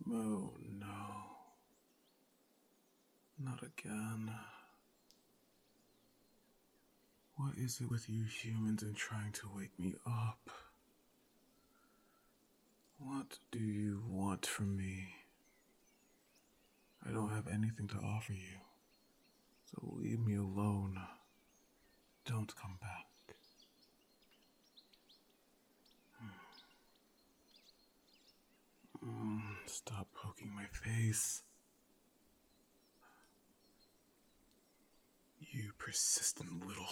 Oh no, not again. What is it with you humans and trying to wake me up? What do you want from me? I don't have anything to offer you, so leave me alone. Don't come back. Stop poking my face. You persistent little...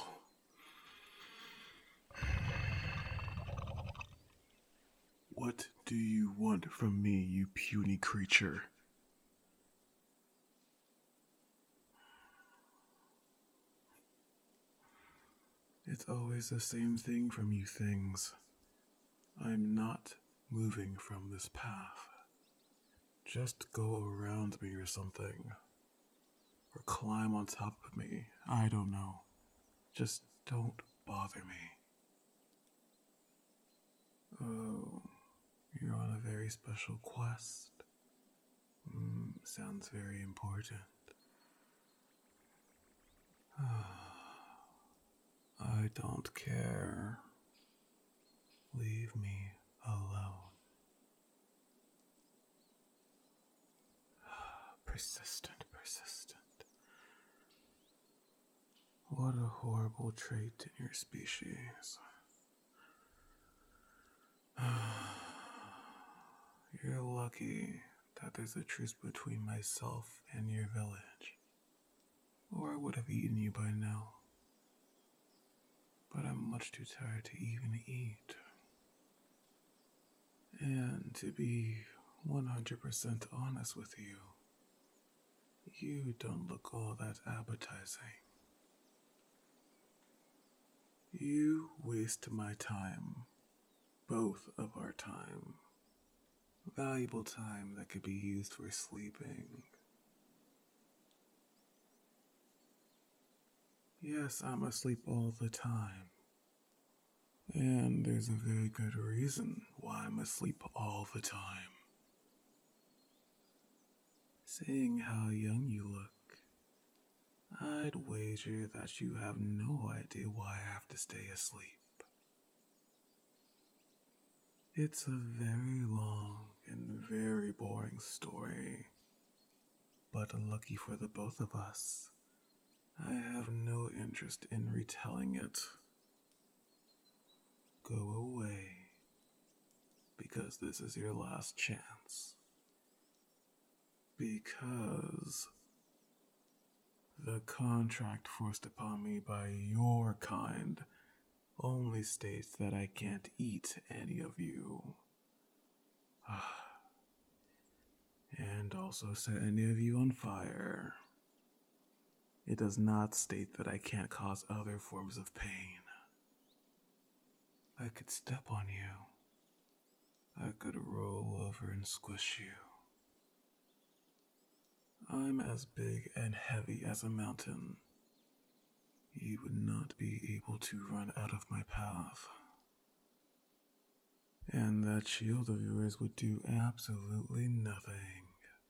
What do you want from me, you puny creature? It's always the same thing from you things. I'm not moving from this path. Just go around me or something. Or climb on top of me. I don't know. Just don't bother me. Oh, you're on a very special quest. Sounds very important. I don't care. Leave me alone. Persistent. What a horrible trait in your species. You're lucky that there's a truce between myself and your village, or I would have eaten you by now. But I'm much too tired to even eat. And to be 100% honest with you, you don't look all that appetizing. You waste my time, both of our time. Valuable time that could be used for sleeping. Yes, I'm asleep all the time. And there's a very good reason why I'm asleep all the time. Seeing how young you look, I'd wager that you have no idea why I have to stay asleep. It's a very long and very boring story, but lucky for the both of us, I have no interest in retelling it. Go away, because this is your last chance. Because the contract forced upon me by your kind only states that I can't eat any of you. And also set any of you on fire. It does not state that I can't cause other forms of pain. I could step on you. I could roll over and squish you. I'm as big and heavy as a mountain. You would not be able to run out of my path. And that shield of yours would do absolutely nothing.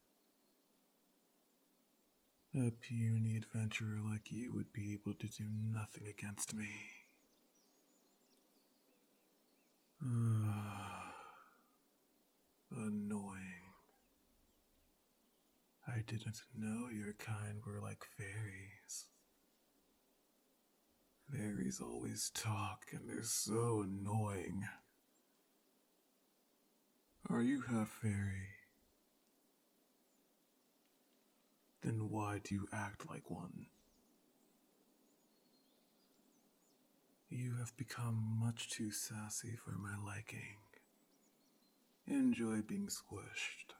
A puny adventurer like you would be able to do nothing against me. Annoying. I didn't know your kind were like fairies. Fairies always talk and they're so annoying. Are you half fairy? Then why do you act like one? You have become much too sassy for my liking. Enjoy being squished.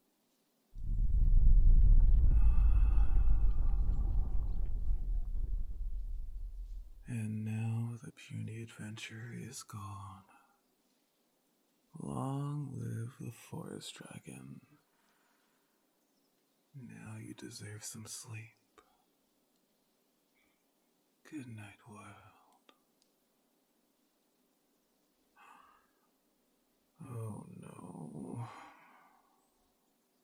And now the puny adventure is gone. Long live the forest dragon. Now you deserve some sleep. Good night, world. Oh no.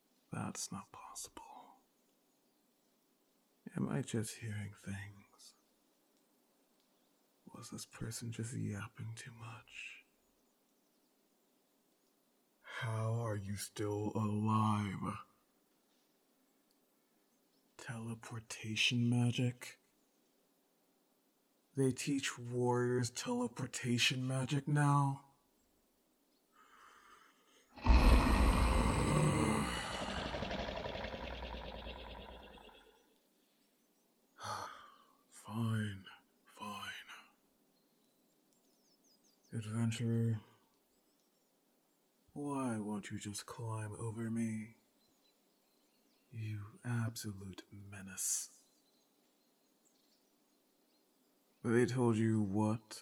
That's not possible. Am I just hearing things? Was this person just yapping too much? How are you still alive? Teleportation magic? They teach warriors teleportation magic now? Fine, fine. Adventurer, why won't you just climb over me? You absolute menace. They told you what?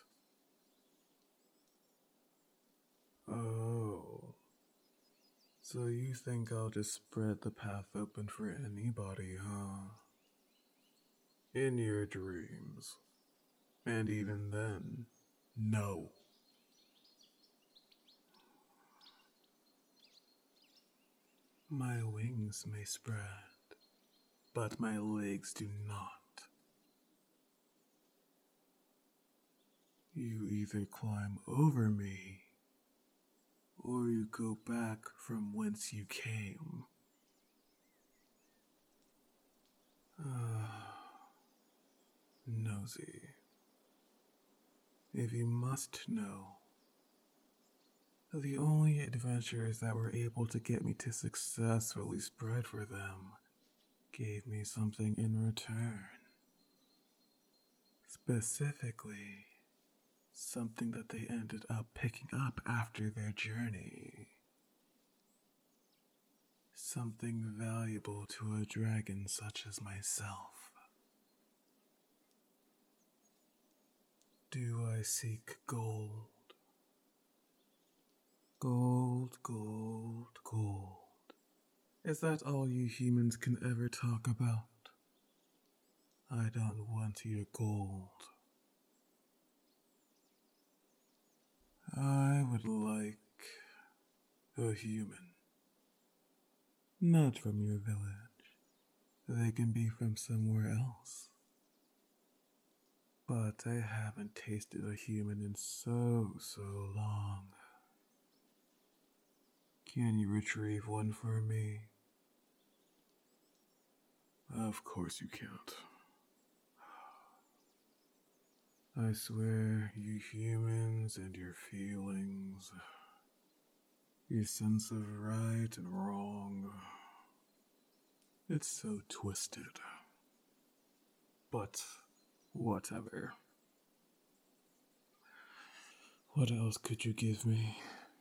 Oh. So you think I'll just spread the path open for anybody, huh? In your dreams. And even then, no. My wings may spread, but my legs do not. You either climb over me, or you go back from whence you came. Nosy. If you must know, the only adventurers that were able to get me to successfully spread for them gave me something in return. Specifically, something that they ended up picking up after their journey. Something valuable to a dragon such as myself. Do I seek gold? Gold, gold, gold. Is that all you humans can ever talk about? I don't want your gold. I would like a human. Not from your village. They can be from somewhere else. But I haven't tasted a human in so long. Can you retrieve one for me? Of course you can't. I swear, you humans and your feelings, your sense of right and wrong, it's so twisted. But whatever. What else could you give me?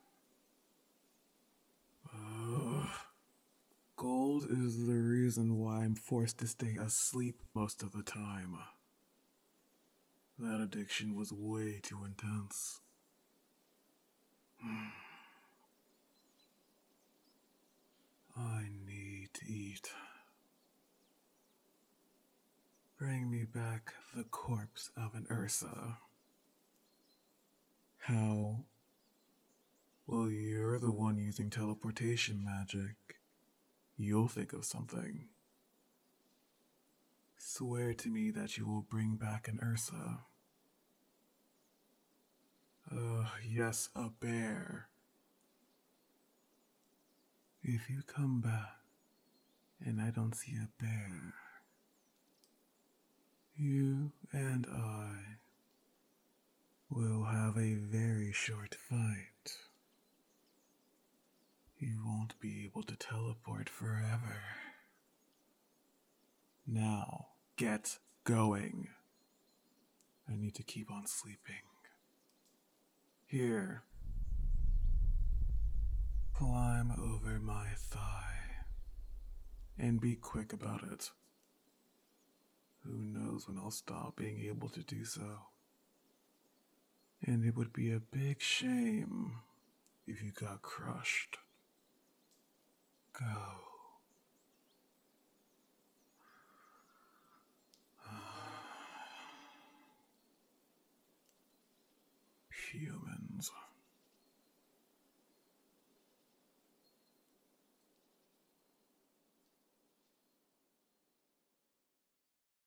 Gold is the reason why I'm forced to stay asleep most of the time. That addiction was way too intense. I need to eat. Bring me back the corpse of an Ursa. How? Well, you're the one using teleportation magic. You'll think of something. Swear to me that you will bring back an Ursa. Yes, a bear. If you come back and I don't see a bear, you and I will have a very short fight. You won't be able to teleport forever. Now, get going. I need to keep on sleeping. Here. Climb over my thigh. And be quick about it. Who knows when I'll stop being able to do so. And it would be a big shame if you got crushed. Go. Humans.